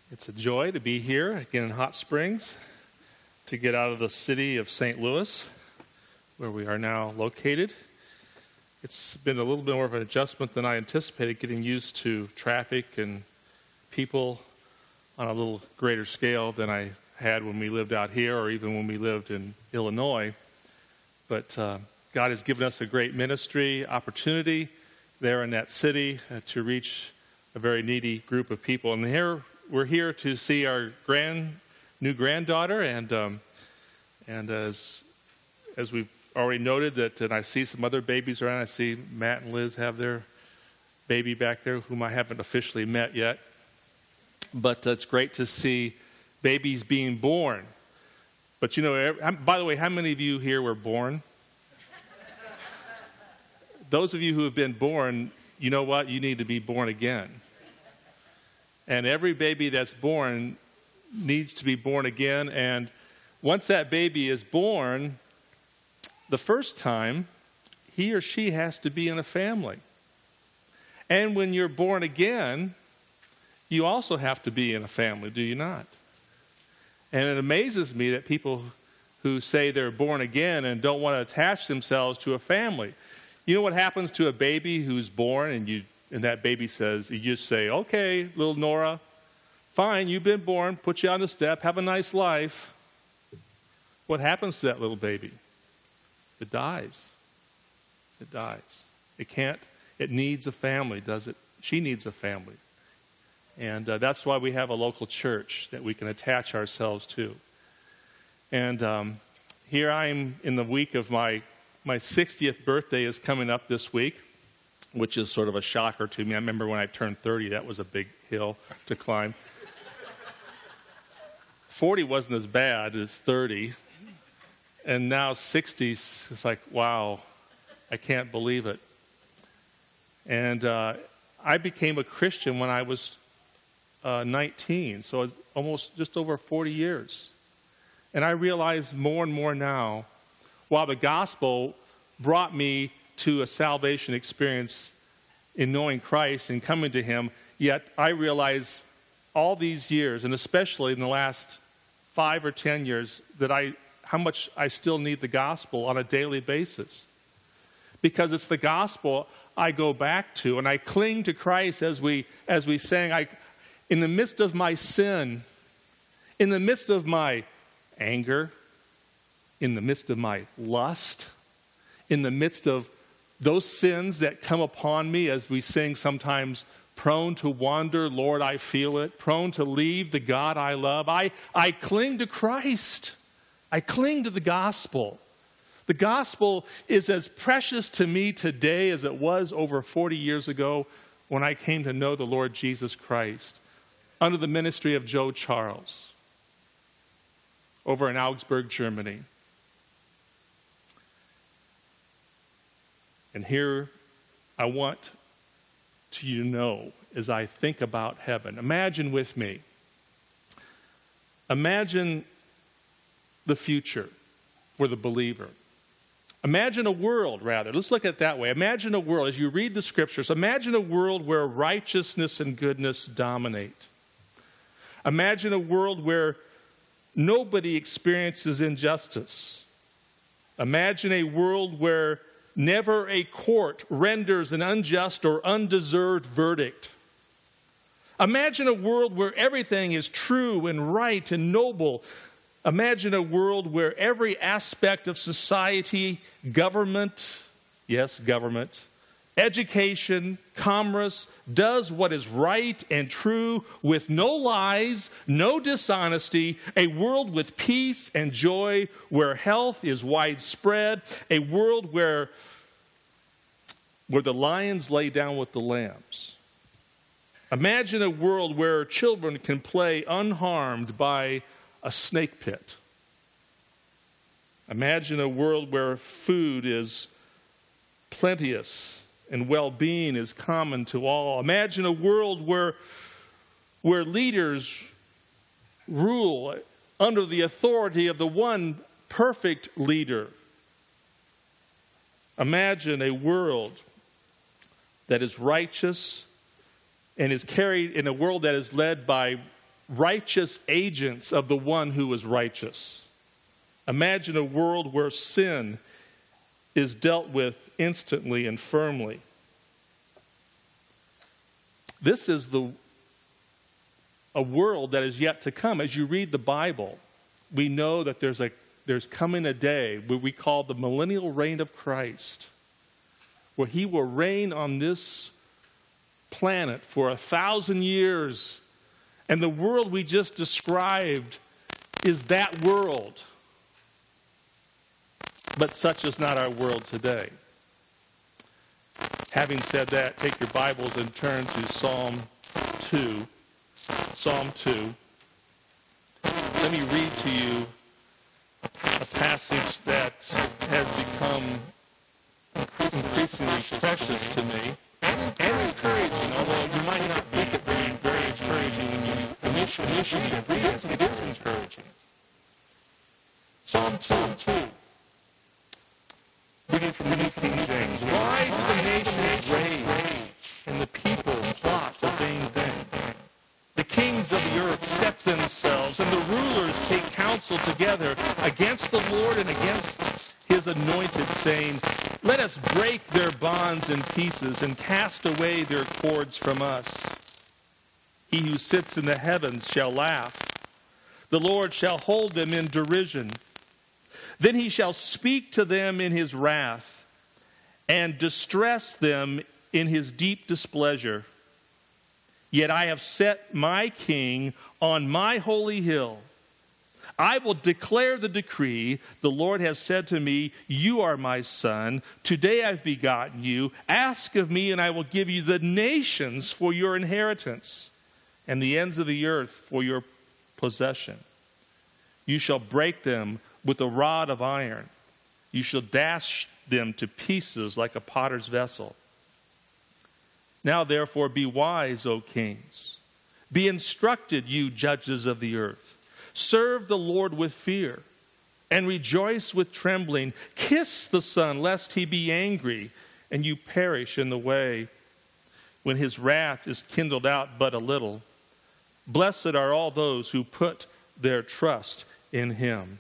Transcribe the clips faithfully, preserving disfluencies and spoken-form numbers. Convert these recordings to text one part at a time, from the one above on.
It's a joy to be here again in Hot Springs, to get out of the city of Saint Louis, where we are now located. It's been a little bit more of an adjustment than I anticipated, getting used to traffic and people on a little greater scale than I had when we lived out here or even when we lived in Illinois. But uh, God has given us a great ministry opportunity there in that city uh, to reach a very needy group of people. And here we're here to see our grand new granddaughter, and um, and as as we've already noted that, and I see some other babies around. I see Matt and Liz have their baby back there, whom I haven't officially met yet. But uh, it's great to see babies being born. But you know, by the way, how many of you here were born? Those of you who have been born, you know what? You need to be born again. And every baby that's born needs to be born again. And once that baby is born, the first time, he or she has to be in a family. And when you're born again, you also have to be in a family, do you not? And it amazes me that people who say they're born again and don't want to attach themselves to a family. You know what happens to a baby who's born and you and that baby says, you just say, okay, little Nora, fine, you've been born, put you on the step, have a nice life. What happens to that little baby? It dies. It dies. It can't, it needs a family, does it? She needs a family. And uh, that's why we have a local church that we can attach ourselves to. And um, here I am in the week of my, my sixtieth birthday is coming up this week, which is sort of a shocker to me. I remember when I turned thirty, that was a big hill to climb. forty wasn't as bad as thirty. And now sixty is like, wow, I can't believe it. And uh, I became a Christian when I was uh, nineteen, so it's almost just over forty years. And I realize more and more now, while the gospel brought me to a salvation experience in knowing Christ and coming to Him, yet I realize all these years, and especially in the last five or ten years, that I how much I still need the gospel on a daily basis. Because it's the gospel I go back to, and I cling to Christ as we as we sang, I, in the midst of my sin, in the midst of my anger, in the midst of my lust, in the midst of those sins that come upon me, as we sing sometimes, prone to wander, Lord, I feel it, prone to leave the God I love. I, I cling to Christ. I cling to the gospel. The gospel is as precious to me today as it was over forty years ago when I came to know the Lord Jesus Christ under the ministry of Joe Charles over in Augsburg, Germany. And here I want to you to know, as I think about heaven, imagine with me, imagine the future for the believer. Imagine a world, rather. Let's look at it that way. Imagine a world, as you read the scriptures, imagine a world where righteousness and goodness dominate. Imagine a world where nobody experiences injustice. Imagine a world where never a court renders an unjust or undeserved verdict. Imagine a world where everything is true and right and noble. Imagine a world where every aspect of society, government, yes, government, education, commerce, does what is right and true with no lies, no dishonesty, a world with peace and joy, where health is widespread, a world where, where the lions lay down with the lambs. Imagine a world where children can play unharmed by a snake pit. Imagine a world where food is plenteous and well-being is common to all. Imagine a world where, where leaders rule under the authority of the one perfect leader. Imagine a world that is righteous and is carried in a world that is led by righteous agents of the one who is righteous. Imagine a world where sin is dealt with instantly and firmly. This is the a world that is yet to come. As you read the Bible, we know that there's a there's coming a day where we call the millennial reign of Christ, where he will reign on this planet for a thousand years. And the world we just described is that world. But such is not our world today. Having said that, take your Bibles and turn to Psalm two. Psalm two. Let me read to you a passage that has become increasingly precious to me and encouraging, although you might not think it very, very encouraging when you initially, initially read it. It is encouraging. Psalm two. Reading from the New King James. Why do the nations rage and the people plot a vain thing? The kings of the earth set themselves, and the rulers take counsel together against the Lord and against his anointed, saying, let us break their bonds in pieces and cast away their cords from us. He who sits in the heavens shall laugh. The Lord shall hold them in derision. Then he shall speak to them in his wrath and distress them in his deep displeasure. Yet I have set my king on my holy hill. I will declare the decree. The Lord has said to me, you are my son. Today I've begotten you. Ask of me, and I will give you the nations for your inheritance, and the ends of the earth for your possession. You shall break them with a rod of iron. You shall dash them to pieces like a potter's vessel. Now therefore be wise, O kings. Be instructed, you judges of the earth. Serve the Lord with fear and rejoice with trembling. Kiss the Son, lest he be angry and you perish in the way, when his wrath is kindled out but a little. Blessed are all those who put their trust in him.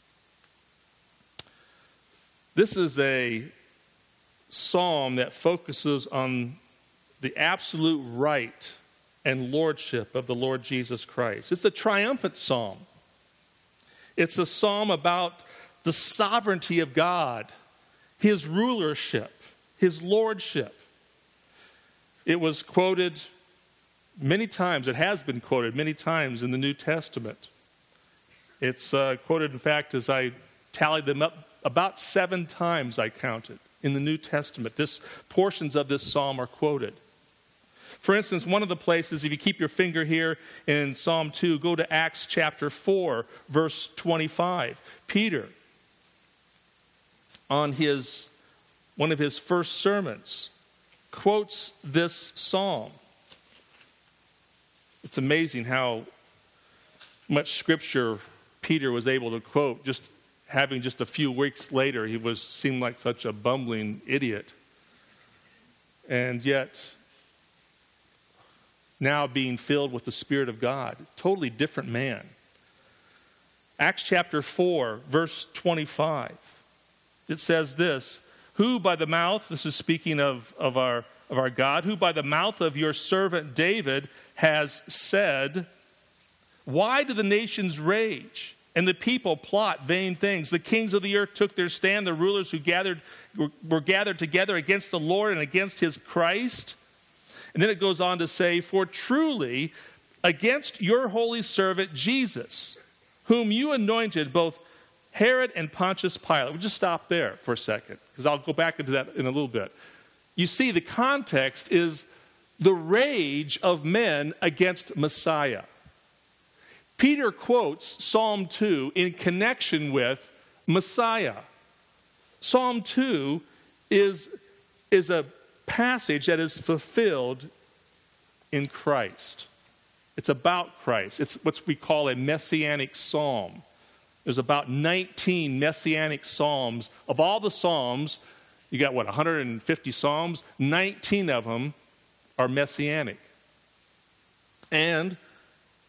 This is a psalm that focuses on the absolute right and lordship of the Lord Jesus Christ. It's a triumphant psalm. It's a psalm about the sovereignty of God, his rulership, his lordship. It was quoted many times. It has been quoted many times in the New Testament. It's uh, quoted, in fact, as I tallied them up, about seven times I counted in the New Testament. This portions of this psalm are quoted. For instance, one of the places, if you keep your finger here in Psalm two, go to Acts chapter four, verse twenty-five. Peter, on his one of his first sermons, quotes this psalm. It's amazing how much scripture Peter was able to quote. Just having just a few weeks later, he was seemed like such a bumbling idiot. And yet, now being filled with the Spirit of God, totally different man. Acts chapter four, verse twenty-five. It says this, who by the mouth, this is speaking of, of, our, of our God, who by the mouth of your servant David has said, why do the nations rage and the people plot vain things? The kings of the earth took their stand, the rulers who gathered were, were gathered together against the Lord and against his Christ. And then it goes on to say, for truly against your holy servant Jesus, whom you anointed, both Herod and Pontius Pilate. We'll just stop there for a second, because I'll go back into that in a little bit. You see, the context is the rage of men against Messiah. Peter quotes Psalm two in connection with Messiah. Psalm two is, is a passage that is fulfilled in Christ. It's about Christ. It's what we call a messianic psalm. There's about nineteen messianic psalms. Of all the psalms, you got what, one hundred fifty psalms? nineteen of them are messianic. And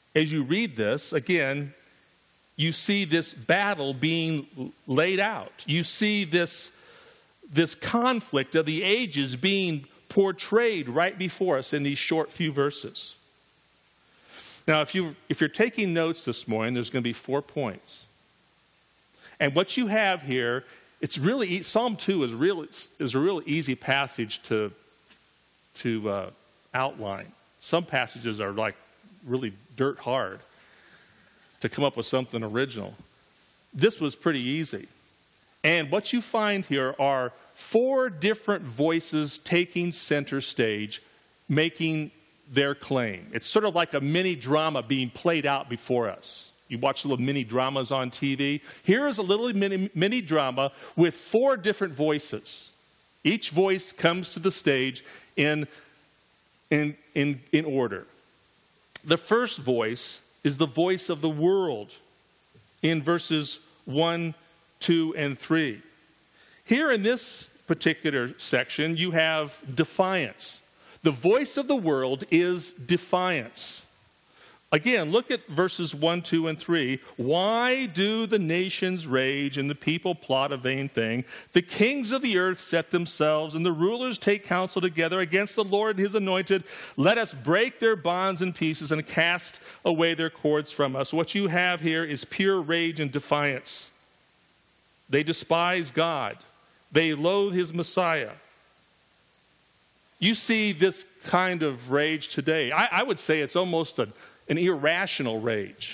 as you read this, again, you see this battle being laid out. You see this, this conflict of the ages being portrayed right before us in these short few verses. Now, if, you, if you're taking notes this morning, there's going to be four points. And what you have here, it's really, Psalm two is, really, is a real easy passage to, to uh, outline. Some passages are like really dirt hard to come up with something original. This was pretty easy. And what you find here are four different voices taking center stage, making their claim. It's sort of like a mini drama being played out before us. You watch little mini dramas on T V. Here is a little mini, mini drama with four different voices. Each voice comes to the stage in, in, in, in order. The first voice is the voice of the world in verses one, two, and three. Here in this particular section, you have defiance. The voice of the world is defiance. Again, look at verses one, two, and three. Why do the nations rage and the people plot a vain thing? The kings of the earth set themselves and the rulers take counsel together against the Lord and his anointed. Let us break their bonds in pieces and cast away their cords from us. What you have here is pure rage and defiance. They despise God. They loathe his Messiah. You see this kind of rage today. I, I would say it's almost a An irrational rage.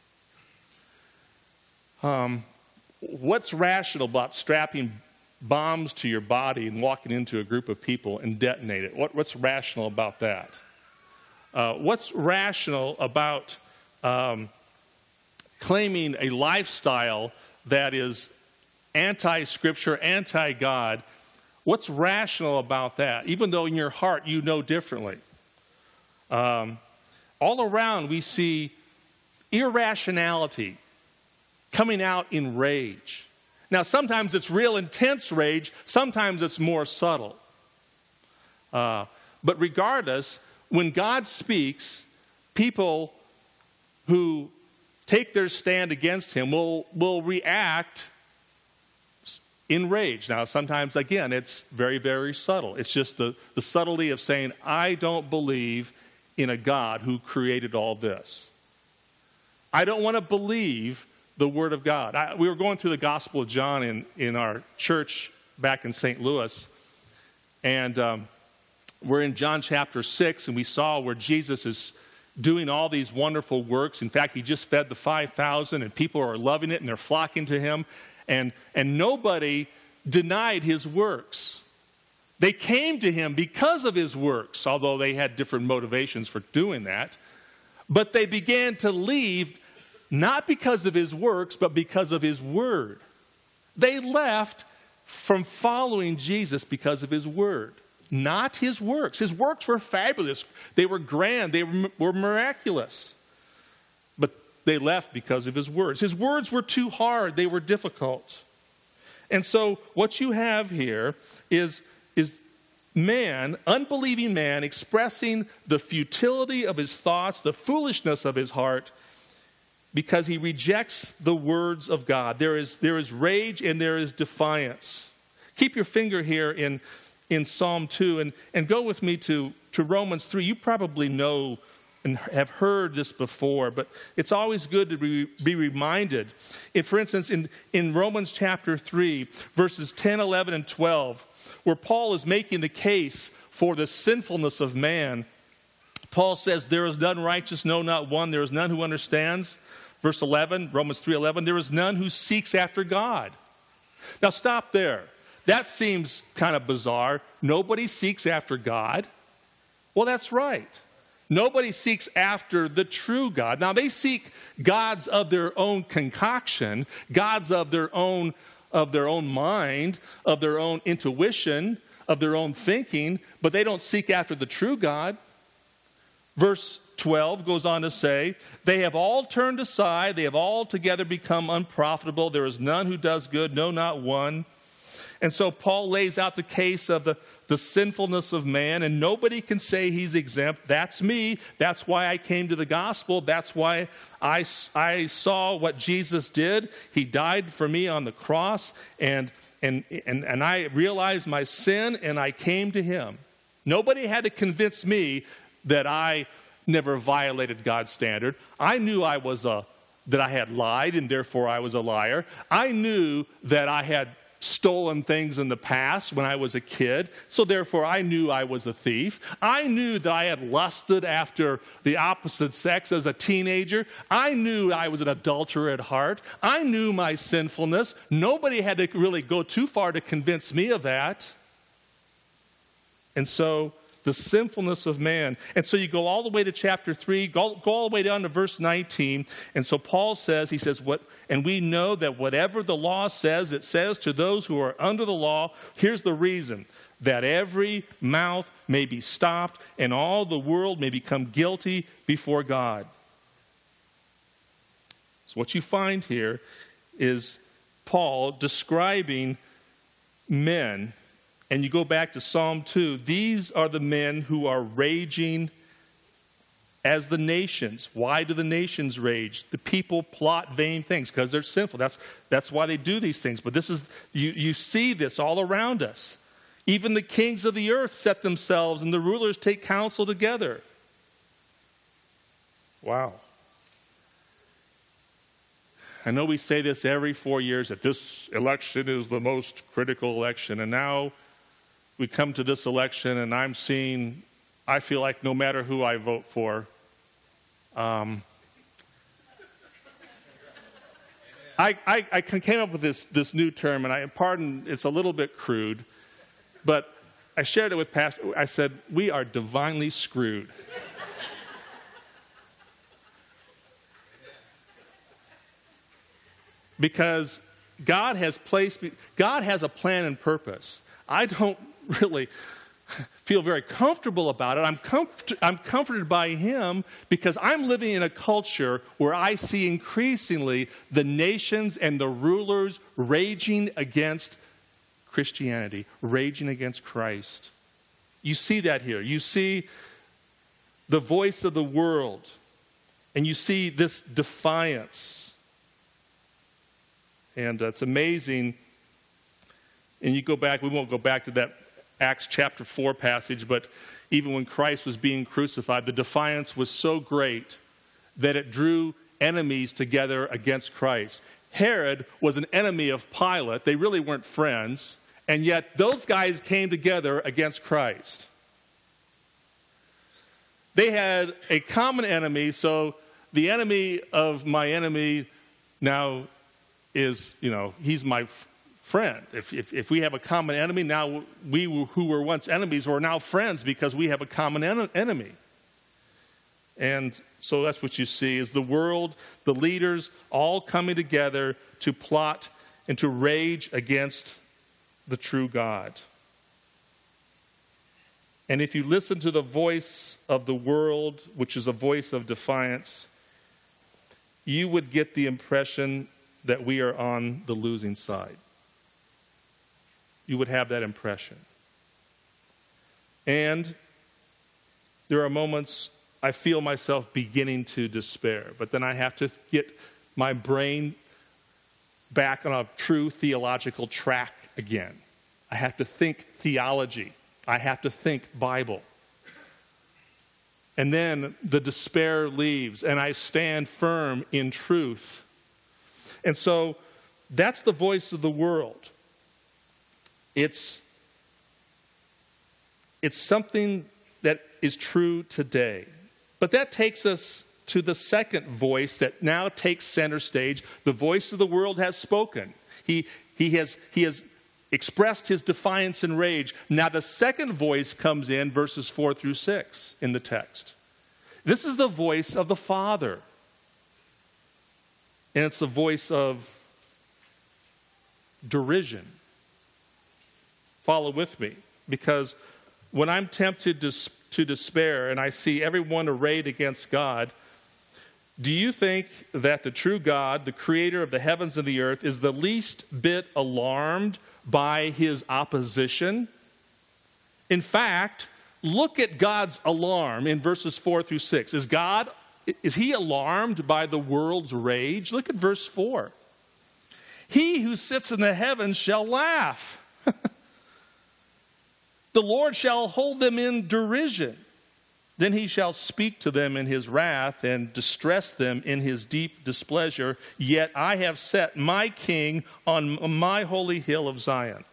Um, what's rational about strapping bombs to your body and walking into a group of people and detonate it? What, what's rational about that? Uh, what's rational about um, claiming a lifestyle that is anti-Scripture, anti-God? What's rational about that? Even though in your heart you know differently. Um, All around we see irrationality coming out in rage. Now, sometimes it's real intense rage. Sometimes it's more subtle. Uh, but regardless, when God speaks, people who take their stand against him will, will react in rage. Now, sometimes, again, it's very, very subtle. It's just the, the subtlety of saying, I don't believe in a God who created all this. I don't want to believe the Word of God. I, we were going through the Gospel of John in, in our church back in Saint Louis, and um, we're in John chapter six, and we saw where Jesus is doing all these wonderful works. In fact, he just fed the five thousand, and people are loving it, and they're flocking to him, and, and nobody denied his works. They came to him because of his works, although they had different motivations for doing that. But they began to leave not because of his works, but because of his word. They left from following Jesus because of his word, not his works. His works were fabulous. They were grand. They were miraculous. But they left because of his words. His words were too hard. They were difficult. And so what you have here is is man, unbelieving man, expressing the futility of his thoughts, the foolishness of his heart, because he rejects the words of God. There is, there is rage and there is defiance. Keep your finger here in, in Psalm two and, and go with me to, to Romans three. You probably know and have heard this before, but it's always good to be, be reminded. If, for instance, in, in Romans chapter three, verses ten, eleven, and twelve, where Paul is making the case for the sinfulness of man, Paul says, there is none righteous, no, not one. There is none who understands. Verse eleven, Romans three eleven, there is none who seeks after God. Now stop there. That seems kind of bizarre. Nobody seeks after God. Well, that's right. Nobody seeks after the true God. Now, they seek gods of their own concoction, gods of their own of their own mind, of their own intuition, of their own thinking, but they don't seek after the true God. Verse twelve goes on to say, they have all turned aside, they have all together become unprofitable. There is none who does good, no, not one. And so Paul lays out the case of the, the sinfulness of man, and nobody can say he's exempt. That's me. That's why I came to the gospel. That's why I, I saw what Jesus did. He died for me on the cross, and, and, and, and I realized my sin, and I came to him. Nobody had to convince me that I never violated God's standard. I knew I was a, that I had lied, and therefore I was a liar. I knew that I had stolen things in the past when I was a kid, so therefore I knew I was a thief. I knew that I had lusted after the opposite sex as a teenager. I knew I was an adulterer at heart. I knew my sinfulness. Nobody had to really go too far to convince me of that. And so the sinfulness of man. And so you go all the way to chapter three, go, go all the way down to verse nineteen. And so Paul says, he says, "What? And we know that whatever the law says, it says to those who are under the law, here's the reason, that every mouth may be stopped and all the world may become guilty before God." So what you find here is Paul describing men. And you go back to Psalm two. These are the men who are raging as the nations. Why do the nations rage? The people plot vain things because they're sinful. That's, that's why they do these things. But this is you, you see this all around us. Even the kings of the earth set themselves, and the rulers take counsel together. Wow. I know we say this every four years, that this election is the most critical election. And now we come to this election, and I'm seeing, I feel like no matter who I vote for, um, I, I, I came up with this, this new term, and I pardon, it's a little bit crude, but I shared it with Pastor. I said, we are divinely screwed. Because God has placed, God has a plan and purpose. I don't really feel very comfortable about it. I'm, comfort, I'm comforted by him because I'm living in a culture where I see increasingly the nations and the rulers raging against Christianity, raging against Christ. You see that here. You see the voice of the world, and you see this defiance. And uh, it's amazing. And you go back, we won't go back to that Acts chapter four passage, but even when Christ was being crucified, the defiance was so great that it drew enemies together against Christ. Herod was an enemy of Pilate. They really weren't friends, and yet those guys came together against Christ. They had a common enemy, so the enemy of my enemy now is, you know, he's my friend. If, if if we have a common enemy, now we who were once enemies are now friends because we have a common en- enemy. And so that's what you see is the world, the leaders, all coming together to plot and to rage against the true God. And if you listen to the voice of the world, which is a voice of defiance, you would get the impression that we are on the losing side. You would have that impression. And there are moments I feel myself beginning to despair, but then I have to get my brain back on a true theological track again. I have to think theology. I have to think Bible. And then the despair leaves, and I stand firm in truth. And so that's the voice of the world. It's, it's something that is true today. But that takes us to the second voice that now takes center stage. The voice of the world has spoken. He, he, has, he has expressed his defiance and rage. Now the second voice comes in, verses four through six in the text. This is the voice of the Father. And it's the voice of derision. Follow with me, because when I'm tempted to, to despair and I see everyone arrayed against God, Do you think that the true God, the creator of the heavens and the earth, is the least bit alarmed by his opposition? In fact, look at God's alarm in verses four through six. Is God, is he alarmed by the world's rage? Look at verse four. He who sits in the heavens shall laugh. The Lord shall hold them in derision. Then he shall speak to them in his wrath and distress them in his deep displeasure. Yet I have set my king on my holy hill of Zion.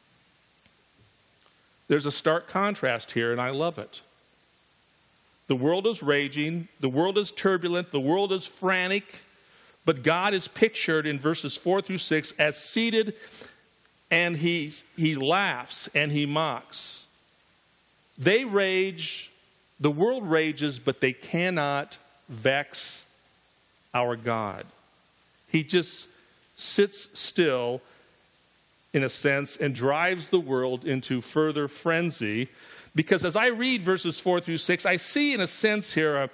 There's a stark contrast here, and I love it. The world is raging. The world is turbulent. The world is frantic. But God is pictured in verses four through six as seated, and he, he laughs and he mocks. They rage. The world rages, but they cannot vex our God. He just sits still, in a sense, and drives the world into further frenzy. Because as I read verses four through six, I see in a sense here, a,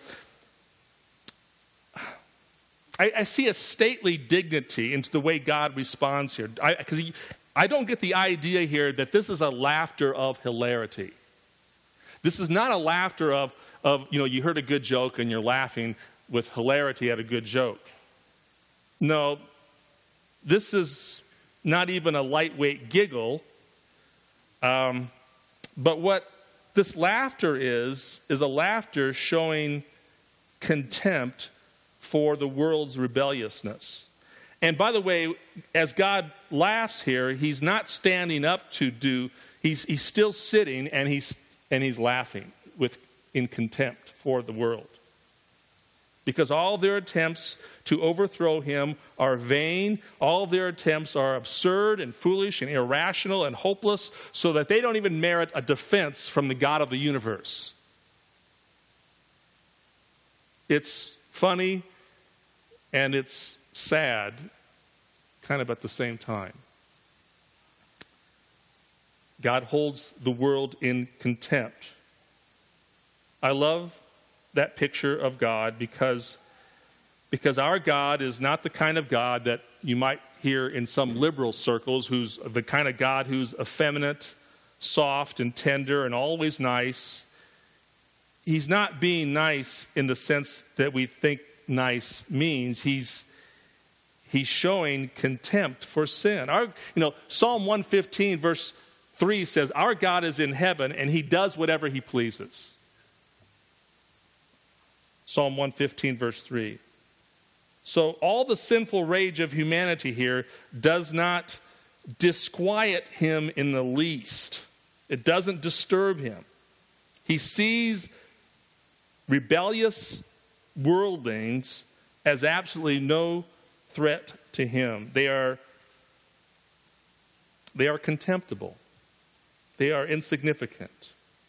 I, I see a stately dignity into the way God responds here. Because I, I don't get the idea here that this is a laughter of hilarity. This is not a laughter of, of, you know, you heard a good joke and you're laughing with hilarity at a good joke. No, this is not even a lightweight giggle. Um, but what this laughter is, is a laughter showing contempt for the world's rebelliousness. And by the way, as God laughs here, he's not standing up to do, he's, he's still sitting and he's And he's laughing with in contempt for the world. Because all their attempts to overthrow him are vain. All their attempts are absurd and foolish and irrational and hopeless, so that they don't even merit a defense from the God of the universe. It's funny and it's sad, kind of at the same time. God holds the world in contempt. I love that picture of God because, because our God is not the kind of God that you might hear in some liberal circles, who's the kind of God who's effeminate, soft and tender and always nice. He's not being nice in the sense that we think nice means. He's he's showing contempt for sin. Our, you know, Psalm one fifteen verse three says, our God is in heaven and he does whatever he pleases. Psalm one fifteen verse three. So all the sinful rage of humanity here does not disquiet him in the least. It doesn't disturb him. He sees rebellious worldlings as absolutely no threat to him. They are, they are contemptible. They are insignificant.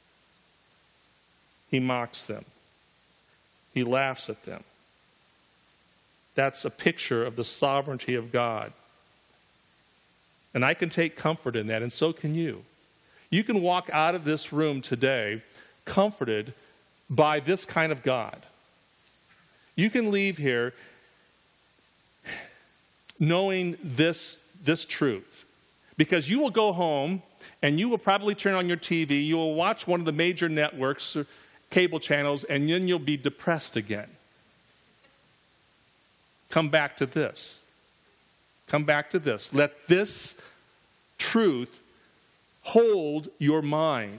He mocks them. He laughs at them. That's a picture of the sovereignty of God. And I can take comfort in that, and so can you. You can walk out of this room today comforted by this kind of God. You can leave here knowing this, this truth. Because you will go home and you will probably turn on your T V, you will watch one of the major networks or cable channels, and then you'll be depressed again. Come back to this. Come back to this. Let this truth hold your mind.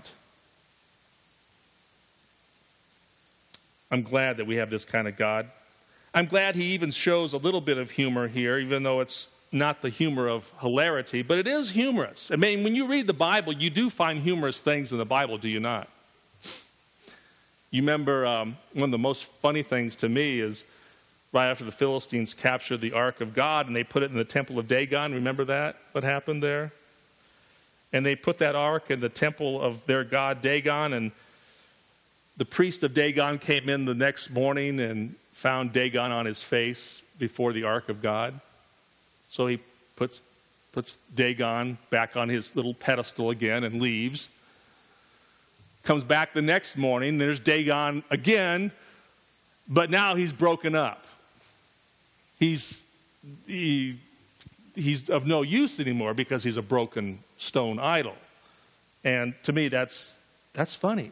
I'm glad that we have this kind of God. I'm glad he even shows a little bit of humor here, even though it's not the humor of hilarity, but it is humorous. I mean, when you read the Bible, you do find humorous things in the Bible, do you not? You remember um, one of the most funny things to me is right after the Philistines captured the Ark of God and they put it in the temple of Dagon. Remember that? What happened there? And they put that Ark in the temple of their god Dagon, and the priest of Dagon came in the next morning and found Dagon on his face before the Ark of God. So he puts puts Dagon back on his little pedestal again and leaves. Comes back the next morning, there's Dagon again, But now he's broken up. He's he, he's of no use anymore because he's a broken stone idol. And to me, that's that's funny.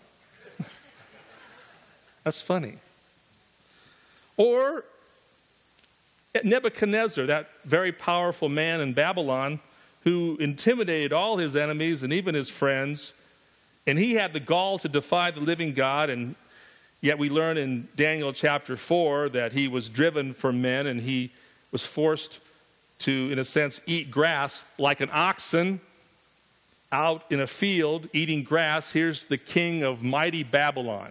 That's funny. Or Nebuchadnezzar, that very powerful man in Babylon who intimidated all his enemies and even his friends, and he had the gall to defy the living God, and yet we learn in Daniel chapter four that he was driven from men and he was forced to, in a sense, eat grass like an oxen out in a field eating grass. Here's the king of mighty Babylon,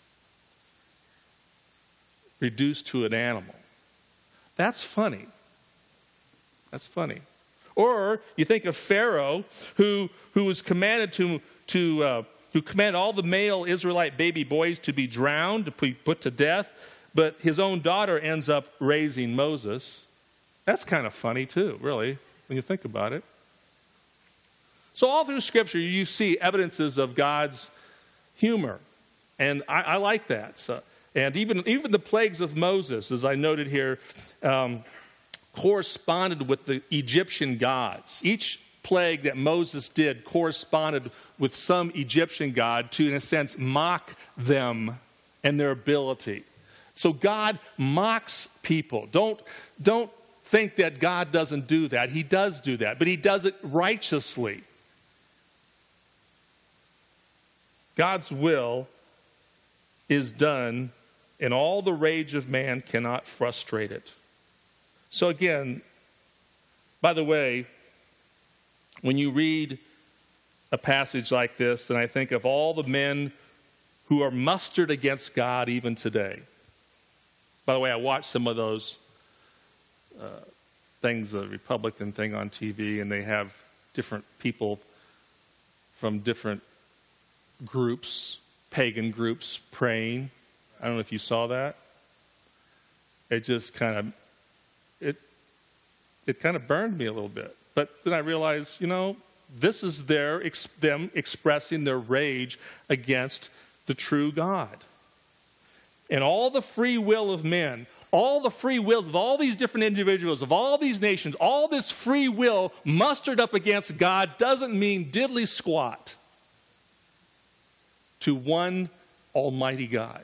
reduced to an animal. That's funny. That's funny. Or you think of Pharaoh, who who was commanded to to uh, who commanded all the male Israelite baby boys to be drowned, to be put to death, but his own daughter ends up raising Moses. That's kind of funny too, really, when you think about it. So all through Scripture, you see evidences of God's humor, and I, I like that. So, and even even the plagues of Moses, as I noted here, um, corresponded with the Egyptian gods. Each plague that Moses did corresponded with some Egyptian god to, in a sense, mock them and their ability. So God mocks people. Don't, don't think that God doesn't do that. He does do that, but he does it righteously. God's will is done, and all the rage of man cannot frustrate it. So again, by the way, when you read a passage like this, and I think of all the men who are mustered against God even today. By the way, I watched some of those uh, things, the Republican thing on T V, and they have different people from different groups, pagan groups, praying. I don't know if you saw that. It just kind of It it kind of burned me a little bit. But then I realized, you know, this is their ex- them expressing their rage against the true God. And all the free will of men, all the free wills of all these different individuals, of all these nations, all this free will mustered up against God doesn't mean diddly squat to one almighty God.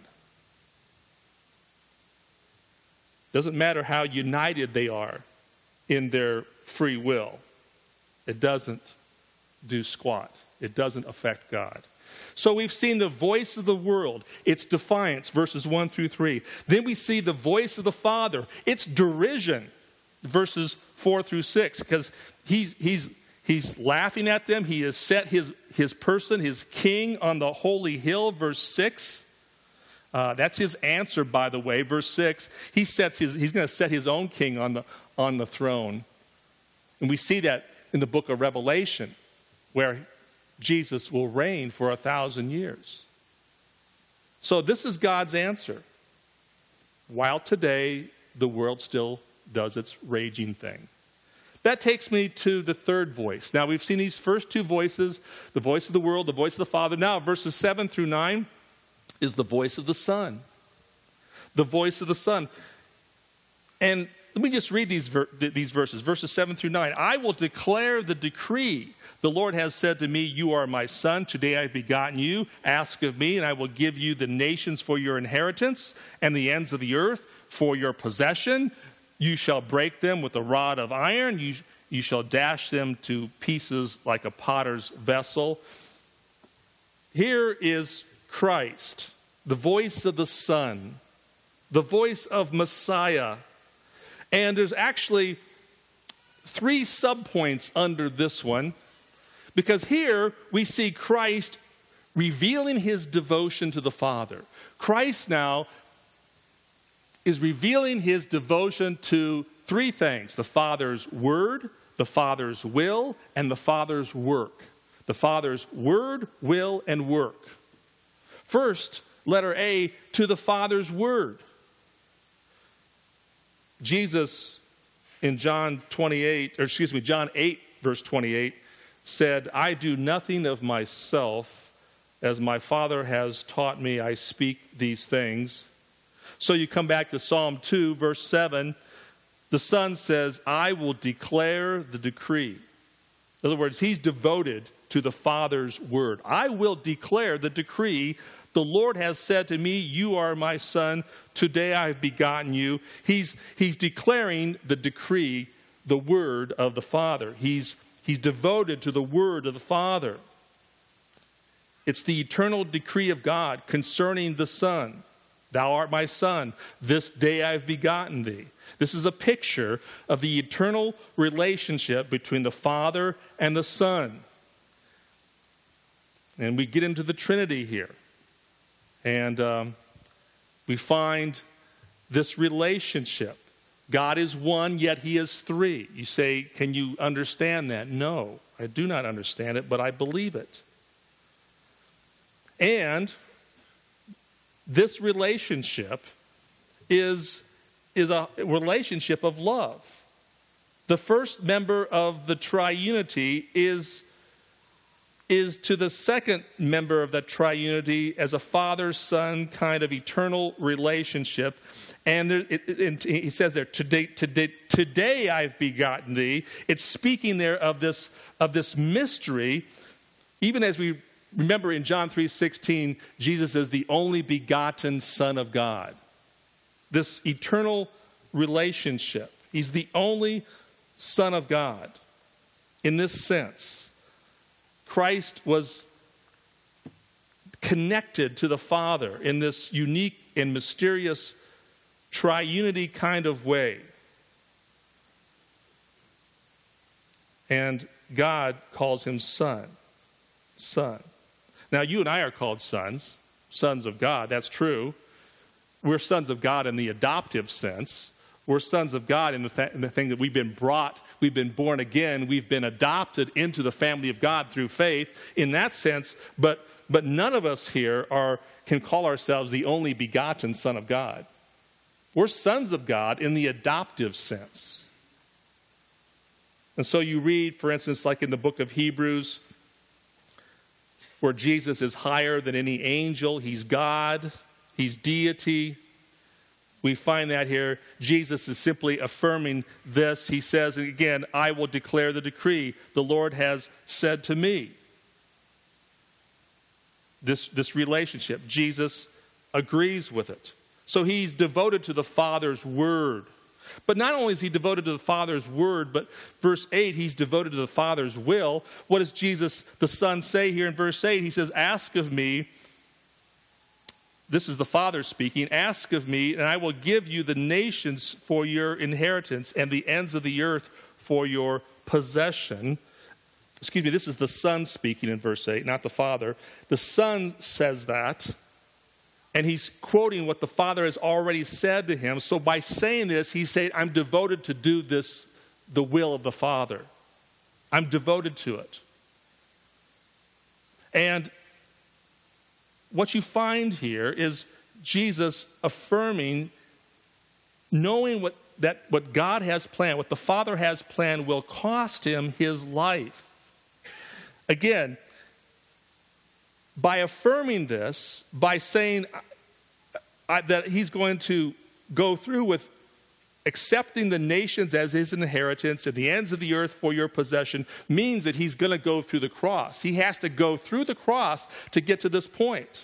Doesn't matter how united they are in their free will. It doesn't do squat. It doesn't affect God. So we've seen the voice of the world. It's defiance, verses one through three. Then we see the voice of the Father. It's derision, verses four through six, because he's, he's, he's laughing at them. He has set his, his person, his king, on the holy hill, verse six. Uh, that's his answer, by the way. Verse six, he sets his, he's going to set his own king on the, on the throne. And we see that in the book of Revelation, where Jesus will reign for a thousand years. So this is God's answer. While today, the world still does its raging thing. That takes me to the third voice. Now, we've seen these first two voices, the voice of the world, the voice of the Father. Now, verses seven through nine is the voice of the Son. The voice of the Son. And let me just read these ver- these verses, verses seven through nine. I will declare the decree. The Lord has said to me, you are my son. Today I have begotten you. Ask of me, and I will give you the nations for your inheritance and the ends of the earth for your possession. You shall break them with a rod of iron. You, you shall dash them to pieces like a potter's vessel. Here is Christ, the voice of the Son, the voice of Messiah. And there's actually three subpoints under this one, because here we see Christ revealing his devotion to the Father. Christ now is revealing his devotion to three things: the Father's word, the Father's will, and the Father's work. The Father's word, will, and work. First, letter A, to the Father's word. Jesus in John twenty-eight, or excuse me, John eight, verse twenty-eight, said, I do nothing of myself. As my Father has taught me, I speak these things. So you come back to Psalm two, verse seven. The Son says, I will declare the decree. In other words, he's devoted to the Father's word. I will declare the decree. The Lord has said to me, you are my Son. Today I have begotten you. He's, he's declaring the decree, the word of the Father. He's, he's devoted to the word of the Father. It's the eternal decree of God concerning the Son. Thou art my Son. This day I have begotten thee. This is a picture of the eternal relationship between the Father and the Son. And we get into the Trinity here. And um, we find this relationship. God is one, yet he is three. You say, can you understand that? No, I do not understand it, but I believe it. And this relationship is, is a relationship of love. The first member of the triunity is, is to the second member of the triunity as a father-son kind of eternal relationship. And there, it, it, he says there, today, today, today I've begotten thee. It's speaking there of this, of this mystery, even as we remember in John three sixteen, Jesus is the only begotten Son of God. This eternal relationship. He's the only Son of God. In this sense, Christ was connected to the Father in this unique and mysterious triunity kind of way. And God calls him Son. Son. Now, you and I are called sons, sons of God. That's true. We're sons of God in the adoptive sense. We're sons of God in the, th- in the thing that we've been brought, we've been born again, we've been adopted into the family of God through faith in that sense. But but none of us here are can call ourselves the only begotten Son of God. We're sons of God in the adoptive sense. And so you read, for instance, like in the book of Hebrews, where Jesus is higher than any angel. He's God. He's deity. We find that here. Jesus is simply affirming this. He says, again, I will declare the decree. The Lord has said to me. This, this relationship, Jesus agrees with it. So he's devoted to the Father's word. But not only is he devoted to the Father's word, but verse eight, he's devoted to the Father's will. What does Jesus, the Son, say here in verse eight? He says, ask of me, this is the Father speaking, ask of me, and I will give you the nations for your inheritance and the ends of the earth for your possession. Excuse me, this is the Son speaking in verse eight, not the Father. The Son says that. And he's quoting what the Father has already said to him. So by saying this, he's saying, I'm devoted to do this, the will of the Father. I'm devoted to it. And what you find here is Jesus affirming, knowing what, that what God has planned, what the Father has planned will cost him his life. Again, by affirming this, by saying uh, that he's going to go through with accepting the nations as his inheritance and the ends of the earth for your possession, means that he's going to go through the cross. He has to go through the cross to get to this point.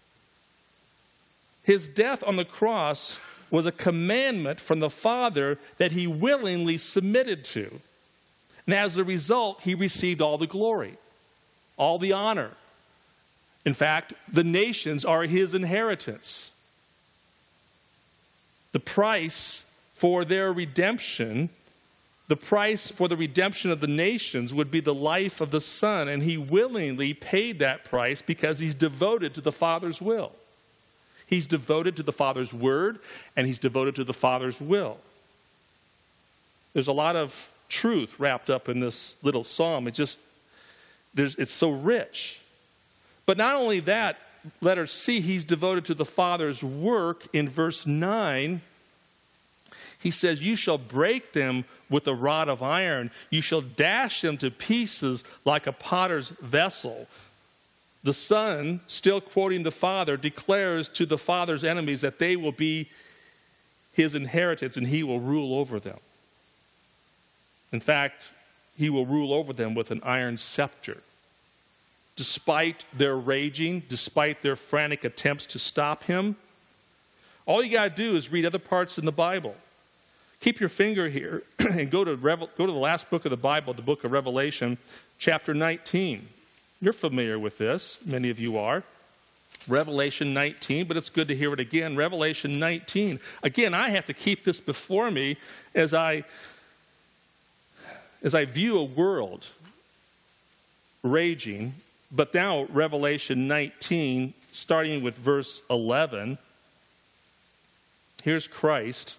His death on the cross was a commandment from the Father that he willingly submitted to. And as a result, he received all the glory, all the honor. In fact, the nations are his inheritance. The price for their redemption, the price for the redemption of the nations would be the life of the Son, and he willingly paid that price because he's devoted to the Father's will. He's devoted to the Father's word, and he's devoted to the Father's will. There's a lot of truth wrapped up in this little psalm. It just, there's, it's so rich. But not only that, let us see, he's devoted to the Father's work. In verse nine, he says, you shall break them with a rod of iron. You shall dash them to pieces like a potter's vessel. The Son, still quoting the Father, declares to the Father's enemies that they will be his inheritance and he will rule over them. In fact, he will rule over them with an iron scepter. Despite their raging, despite their frantic attempts to stop him, all you got to do is read other parts in the Bible. Keep your finger here and go to, Revel- go to the last book of the Bible, the book of Revelation, chapter nineteen. You're familiar with this. Many of you are. Revelation nineteen, but it's good to hear it again. Revelation nineteen. Again, I have to keep this before me as I, as I view a world raging. But now, Revelation nineteen, starting with verse eleven. Here's Christ.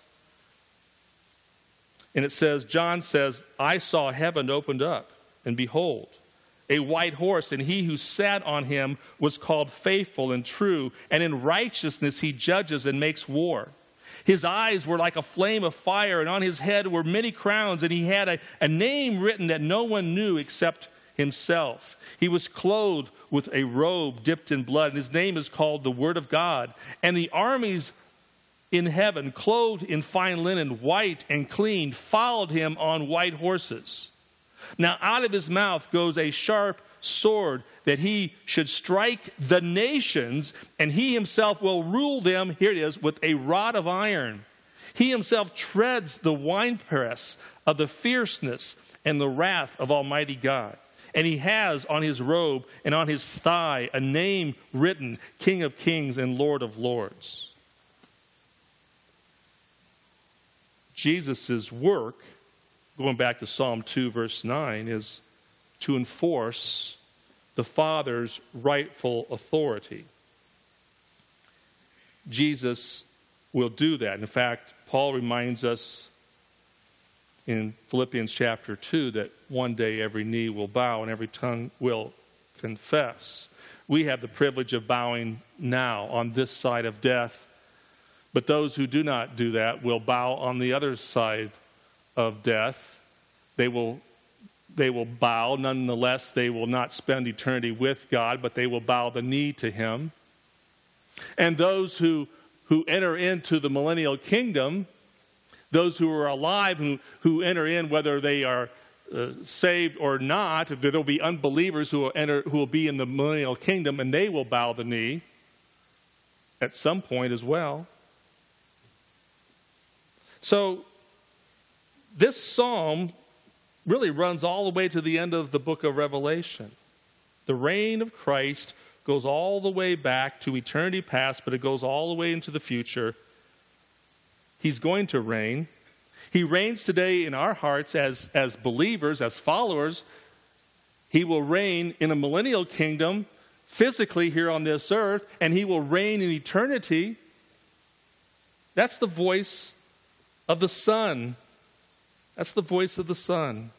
And it says, John says, I saw heaven opened up, and behold, a white horse, and he who sat on him was called Faithful and True, and in righteousness he judges and makes war. His eyes were like a flame of fire, and on his head were many crowns, and he had a, a name written that no one knew except himself. He was clothed with a robe dipped in blood, and his name is called the Word of God. And the armies in heaven, clothed in fine linen, white and clean, followed him on white horses. Now out of his mouth goes a sharp sword, that he should strike the nations, and he himself will rule them, here it is, with a rod of iron. He himself treads the winepress of the fierceness and the wrath of Almighty God. And he has on his robe and on his thigh a name written, King of Kings and Lord of Lords. Jesus' work, going back to Psalm two, verse nine, is to enforce the Father's rightful authority. Jesus will do that. In fact, Paul reminds us in Philippians chapter two that one day every knee will bow and every tongue will confess. We have the privilege of bowing now on this side of death. But those who do not do that will bow on the other side of death. They will, they will bow. Nonetheless, they will not spend eternity with God, but they will bow the knee to him. And those who, who enter into the millennial kingdom, those who are alive, who, who enter in whether they are uh, saved or not, there will be unbelievers who will enter, who will be in the millennial kingdom, and they will bow the knee at some point as well. So this psalm really runs all the way to the end of the book of Revelation. The reign of Christ goes all the way back to eternity past, but it goes all the way into the future. He's going to reign. He reigns today in our hearts as, as believers, as followers. He will reign in a millennial kingdom physically here on this earth, and he will reign in eternity. That's the voice of the Son. That's the voice of the Son.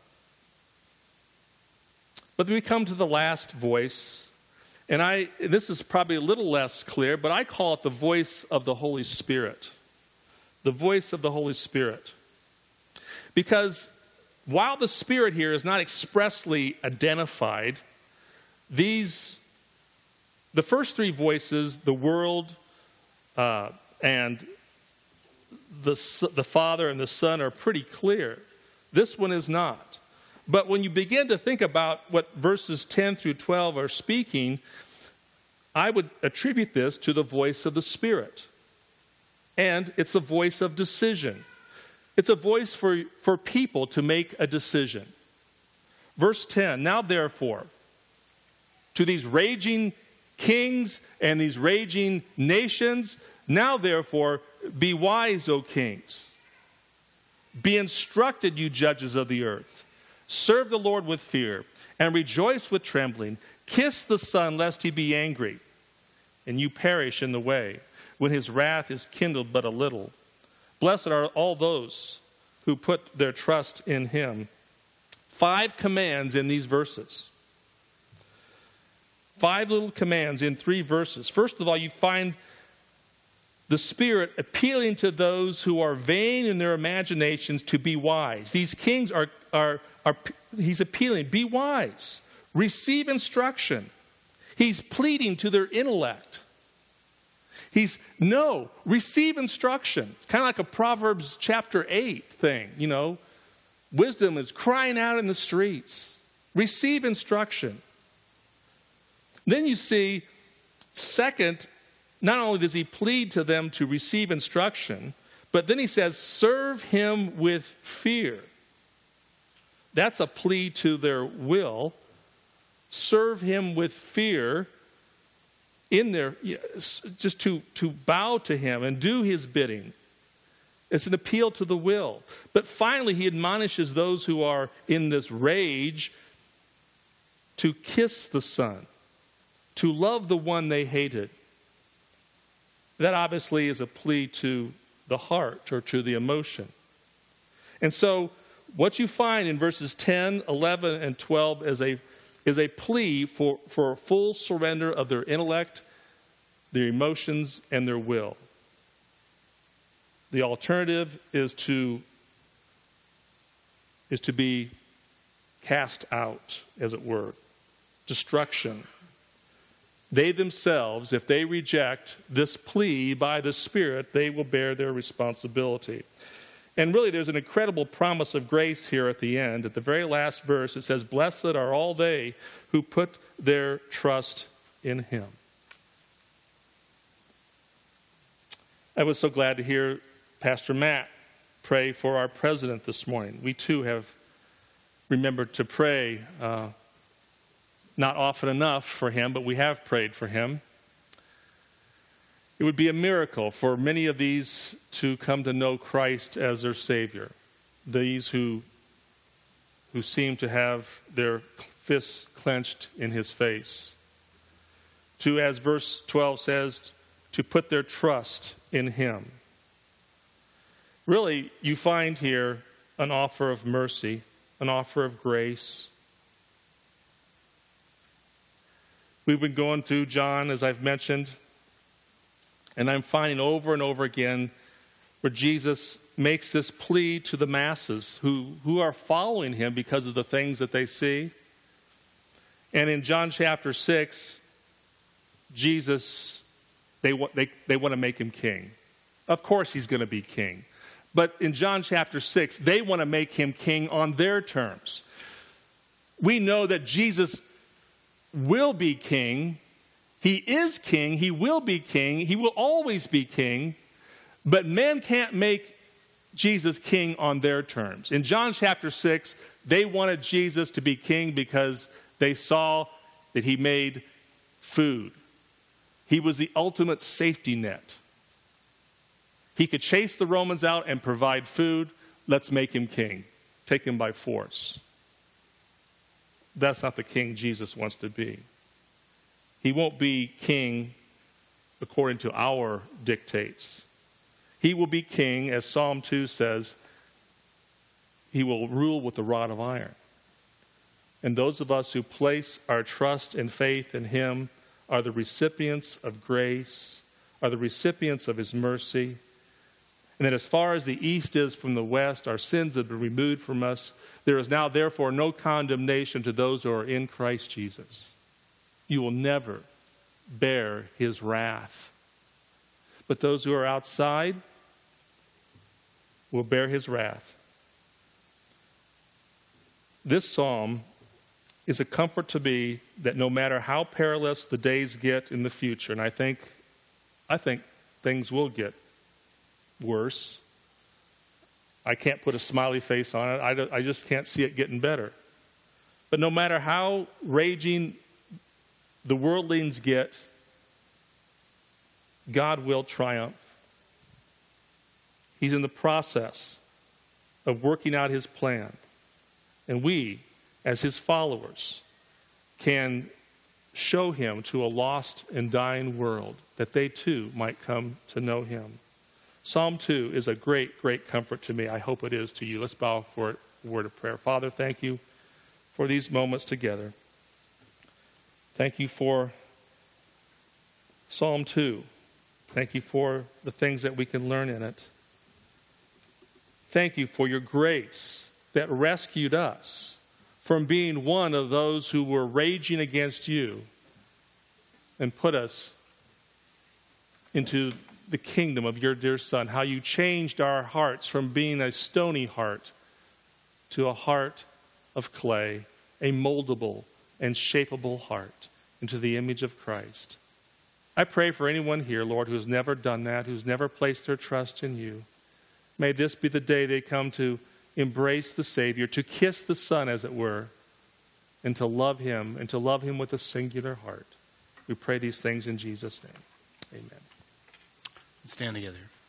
But then we come to the last voice, and I this is probably a little less clear, but I call it the voice of the Holy Spirit. The voice of the Holy Spirit. Because while the Spirit here is not expressly identified, these, the first three voices, the world uh, and The, the Father and the Son, are pretty clear. This one is not. But when you begin to think about what verses ten through twelve are speaking, I would attribute this to the voice of the Spirit. And it's a voice of decision. It's a voice for, for people to make a decision. Verse ten, now therefore, to these raging kings and these raging nations, now therefore, be wise, O kings. Be instructed, you judges of the earth. Serve the Lord with fear, and rejoice with trembling. Kiss the Son, lest he be angry, and you perish in the way, when his wrath is kindled but a little. Blessed are all those who put their trust in him. Five commands in these verses. Five little commands in three verses. First of all, you find the Spirit appealing to those who are vain in their imaginations to be wise. These kings are, are, are he's appealing, be wise. Receive instruction. He's pleading to their intellect. He's, no, receive instruction. It's kind of like a Proverbs chapter eight thing, you know. Wisdom is crying out in the streets. Receive instruction. Then you see, second, not only does he plead to them to receive instruction, but then he says, serve him with fear. That's a plea to their will. Serve him with fear in their, just to, to bow to him and do his bidding. It's an appeal to the will. But finally, he admonishes those who are in this rage to kiss the Son, to love the one they hated. That obviously is a plea to the heart or to the emotion. And so what you find in verses ten, eleven, and twelve is a, is a plea for, for a full surrender of their intellect, their emotions, and their will. The alternative is to, is to be cast out, as it were. Destruction. They themselves, if they reject this plea by the Spirit, they will bear their responsibility. And really, there's an incredible promise of grace here at the end. At the very last verse, it says, blessed are all they who put their trust in him. I was so glad to hear Pastor Matt pray for our president this morning. We too have remembered to pray, uh, not often enough for him, but we have prayed for him. It would be a miracle for many of these to come to know Christ as their Savior. These who, who seem to have their fists clenched in his face. To, as verse twelve says, to put their trust in him. Really, you find here an offer of mercy, an offer of grace. We've been going through John, as I've mentioned, and I'm finding over and over again where Jesus makes this plea to the masses who, who are following him because of the things that they see. And in John chapter six, Jesus, they, they, they want to make him king. Of course he's going to be king. But in John chapter six, they want to make him king on their terms. We know that Jesus will be king. He is king. He will be king. He will always be king. But men can't make Jesus king on their terms. In John chapter six, they wanted Jesus to be king because they saw that he made food. He was the ultimate safety net. He could chase the Romans out and provide food. Let's make him king. Take him by force. That's not the king Jesus wants to be. He won't be king according to our dictates. He will be king, as Psalm two says, he will rule with a rod of iron. And those of us who place our trust and faith in him are the recipients of grace, are the recipients of his mercy. And that as far as the east is from the west, our sins have been removed from us. There is now, therefore, no condemnation to those who are in Christ Jesus. You will never bear his wrath. But those who are outside will bear his wrath. This psalm is a comfort to me that no matter how perilous the days get in the future, and I think, I think things will get worse. I can't put a smiley face on it. I, don't, I just can't see it getting better. But no matter how raging the worldlings get, God will triumph. He's in the process of working out his plan. And we, as his followers, can show him to a lost and dying world that they too might come to know him. Psalm two is a great, great comfort to me. I hope it is to you. Let's bow for a word of prayer. Father, thank you for these moments together. Thank you for Psalm two. Thank you for the things that we can learn in it. Thank you for your grace that rescued us from being one of those who were raging against you and put us into the kingdom of your dear Son, how you changed our hearts from being a stony heart to a heart of clay, a moldable and shapeable heart into the image of Christ. I pray for anyone here, Lord, who has never done that, who's never placed their trust in you. May this be the day they come to embrace the Savior, to kiss the Son, as it were, and to love him, and to love him with a singular heart. We pray these things in Jesus' name. Amen. Stand together.